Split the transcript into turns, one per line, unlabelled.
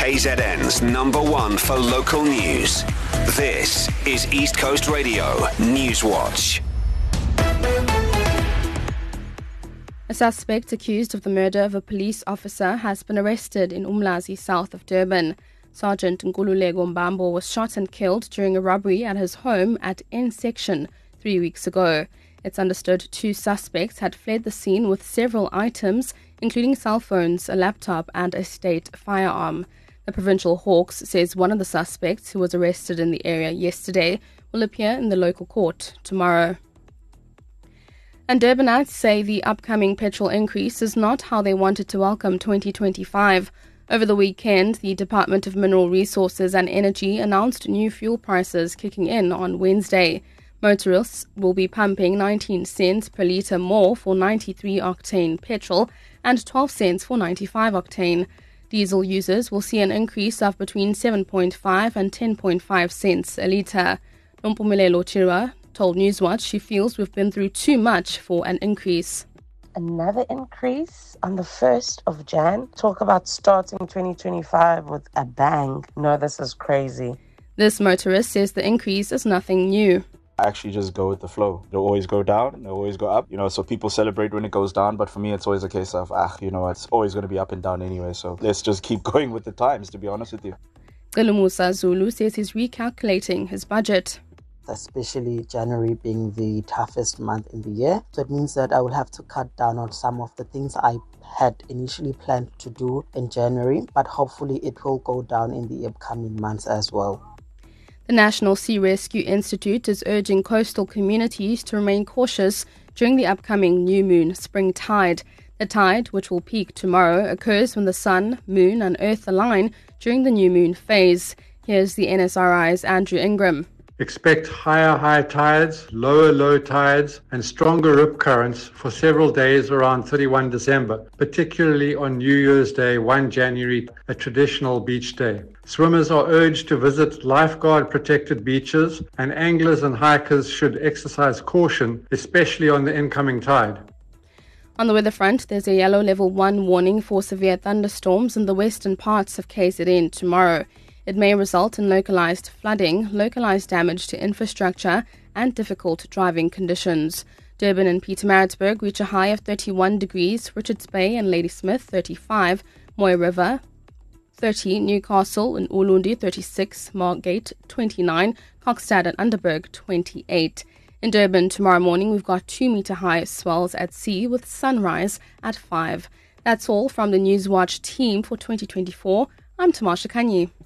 KZN's #1 for local news. This is East Coast Radio News Watch.
A suspect accused of the murder of a police officer has been arrested in Umlazi, south of Durban. Sergeant Nkululeko Mbambo was shot and killed during a robbery at his home at N Section 3 weeks ago. It's understood 2 suspects had fled the scene with several items, including cell phones, a laptop and a state firearm. The Provincial Hawks says one of the suspects, who was arrested in the area yesterday, will appear in the local court tomorrow. And Durbanites say the upcoming petrol increase is not how they wanted to welcome 2025. Over the weekend, the Department of Mineral Resources and Energy announced new fuel prices kicking in on Wednesday. Motorists will be pumping 19 cents per litre more for 93-octane petrol and 12 cents for 95-octane. Diesel users will see an increase of between 7.5 and 10.5 cents a litre. Nompumelelo Chirwa told Newswatch she feels we've been through too much for an increase.
Another increase on the 1st of Jan? Talk about starting 2025 with a bang. No, this is crazy.
This motorist says the increase is nothing new.
I actually just go with the flow. It'll always go down, it'll always go up, so people celebrate when it goes down, but for me it's always a case of, it's always going to be up and down anyway, so let's just keep going with the times, to be honest with you.
Musa Zulu says he's recalculating his budget.
Especially January being the toughest month in the year. So it means that I will have to cut down on some of the things I had initially planned to do in January, but hopefully it will go down in the upcoming months as well.
The National Sea Rescue Institute is urging coastal communities to remain cautious during the upcoming new moon spring tide. The tide, which will peak tomorrow, occurs when the sun, moon and earth align during the new moon phase. Here's the NSRI's Andrew Ingram.
Expect higher high tides, lower low tides, and stronger rip currents for several days around 31 December, particularly on New Year's Day, 1 January, a traditional beach day. Swimmers are urged to visit lifeguard-protected beaches, and anglers and hikers should exercise caution, especially on the incoming tide.
On the weather front, there's a yellow level 1 warning for severe thunderstorms in the western parts of KZN tomorrow. It may result in localized flooding, localized damage to infrastructure, and difficult driving conditions. Durban and Pietermaritzburg reach a high of 31 degrees, Richards Bay and Ladysmith 35, Moy River 30, Newcastle and Ulundi 36, Margate 29, Kokstad and Underberg 28. In Durban tomorrow morning, we've got 2-meter high swells at sea with sunrise at 5. That's all from the Newswatch team for 2024. I'm Tamasha Kanyi.